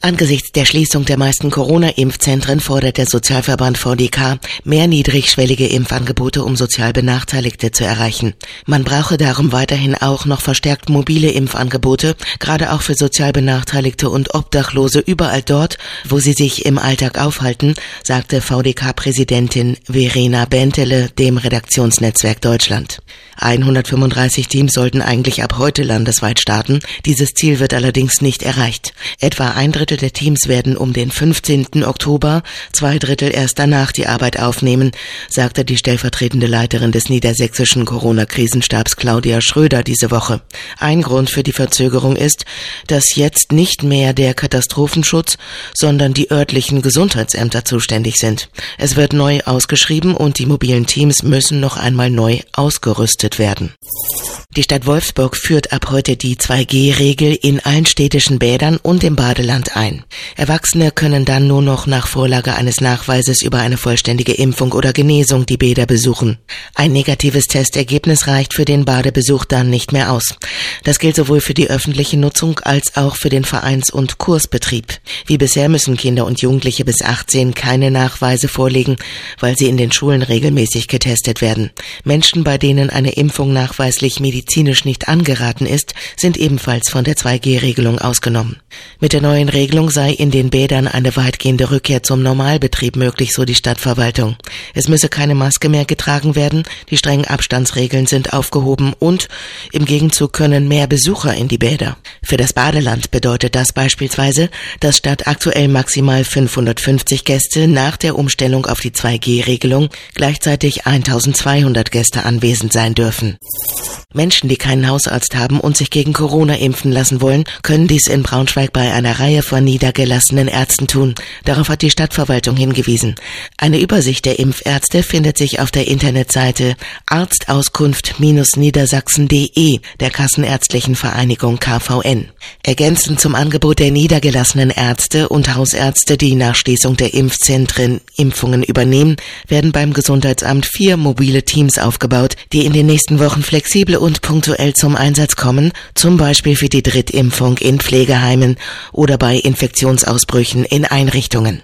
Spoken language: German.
Angesichts der Schließung der meisten Corona-Impfzentren fordert der Sozialverband VDK mehr niedrigschwellige Impfangebote, um sozial Benachteiligte zu erreichen. Man brauche darum weiterhin auch noch verstärkt mobile Impfangebote, gerade auch für sozial Benachteiligte und Obdachlose überall dort, wo sie sich im Alltag aufhalten, sagte VDK-Präsidentin Verena Bentele dem Redaktionsnetzwerk Deutschland. 135 Teams sollten eigentlich ab heute landesweit starten. Dieses Ziel wird allerdings nicht erreicht. Etwa 1/3 der Teams werden um den 15. Oktober, 2/3 erst danach die Arbeit aufnehmen, sagte die stellvertretende Leiterin des niedersächsischen Corona-Krisenstabs Claudia Schröder diese Woche. Ein Grund für die Verzögerung ist, dass jetzt nicht mehr der Katastrophenschutz, sondern die örtlichen Gesundheitsämter zuständig sind. Es wird neu ausgeschrieben und die mobilen Teams müssen noch einmal neu ausgerüstet werden. Die Stadt Wolfsburg führt ab heute die 2G-Regel in allen städtischen Bädern und im Badeland ein. Erwachsene können dann nur noch nach Vorlage eines Nachweises über eine vollständige Impfung oder Genesung die Bäder besuchen. Ein negatives Testergebnis reicht für den Badebesuch dann nicht mehr aus. Das gilt sowohl für die öffentliche Nutzung als auch für den Vereins- und Kursbetrieb. Wie bisher müssen Kinder und Jugendliche bis 18 keine Nachweise vorlegen, weil sie in den Schulen regelmäßig getestet werden. Menschen, bei denen eine Impfung nachweislich medizinisch nicht angeraten ist, sind ebenfalls von der 2G-Regelung ausgenommen. Mit der neuen Regelung sei in den Bädern eine weitgehende Rückkehr zum Normalbetrieb möglich, so die Stadtverwaltung. Es müsse keine Maske mehr getragen werden, die strengen Abstandsregeln sind aufgehoben und im Gegenzug können mehr Besucher in die Bäder. Für das Badeland bedeutet das beispielsweise, dass statt aktuell maximal 550 Gäste nach der Umstellung auf die 2G-Regelung gleichzeitig 1200 Gäste anwesend sein dürfen. Menschen, die keinen Hausarzt haben und sich gegen Corona impfen lassen wollen, können dies in Braunschweig bei einer Reihe von niedergelassenen Ärzten tun. Darauf hat die Stadtverwaltung hingewiesen. Eine Übersicht der Impfärzte findet sich auf der Internetseite arztauskunft-niedersachsen.de der Kassenärztlichen Vereinigung KVN. Ergänzend zum Angebot der niedergelassenen Ärzte und Hausärzte, die nach Schließung der Impfzentren Impfungen übernehmen, werden beim Gesundheitsamt 4 mobile Teams aufgebaut, die in den nächsten Wochen flexibel und punktuell zum Einsatz kommen, zum Beispiel für die Drittimpfung in Pflegeheimen oder bei Infektionsausbrüchen in Einrichtungen.